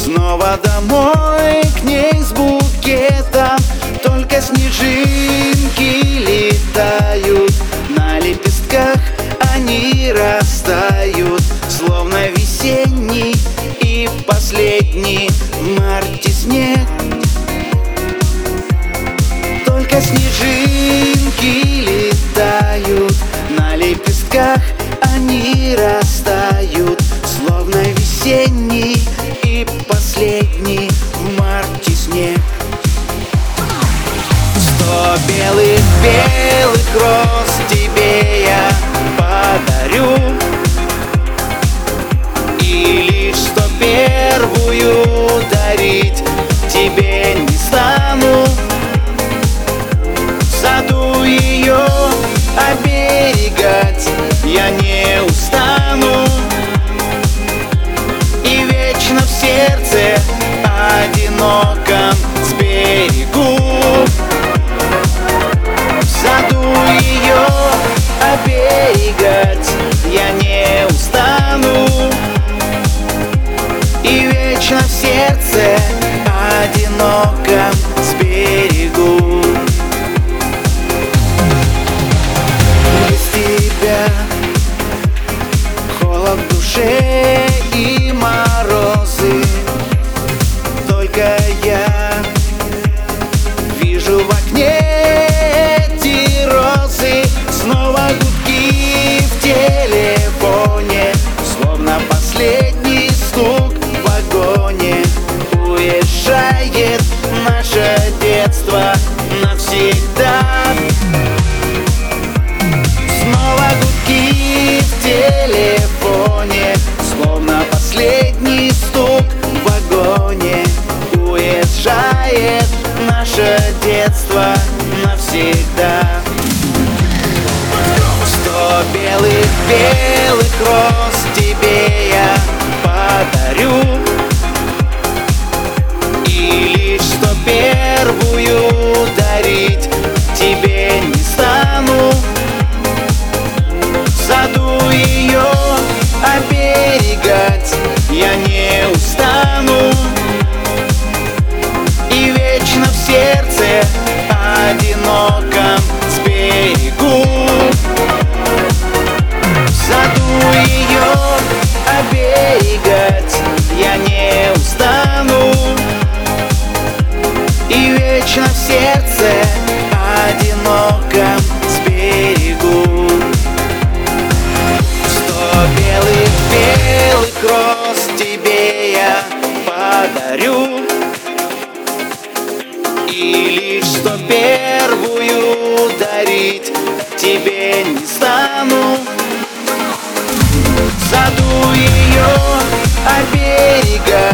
Снова домой к ней с букетом, только снежинки летают. На лепестках они растают, словно весенний и последний в марте снег. Только снежинки летают, на лепестках они растают, словно весенний и последний в марте снег. 100 белых роз тебе я подарю, и лишь 101-ю дарить тебе не стану. В саду ее оберегать я не устану, и вечно в сердце одиноком сберегу. В саду ее оберегать я не устану, и вечно в сердце одиноком сберегу. Без тебя холод в душе и морозы, только я вижу в окне эти розы. Снова гудки в телефоне, словно последний стук в вагоне. Уезжает наше детство навсегда. Снова гудки в телефоне, словно последний стук в вагоне. Уезжает наше детство навсегда. 100 белых роз тебе я подарю, и лишь 101-ю дарить тебе не стану. В саду ее оберегать я не устану, и вечно в сердце одиноком сберегу. В саду ее оберегать я не устану, и вечно в сердце одиноком сберегу. 100 белых роз тебе я подарю, и лишь 101-ю дарить тебе не стану. В саду ее оберегать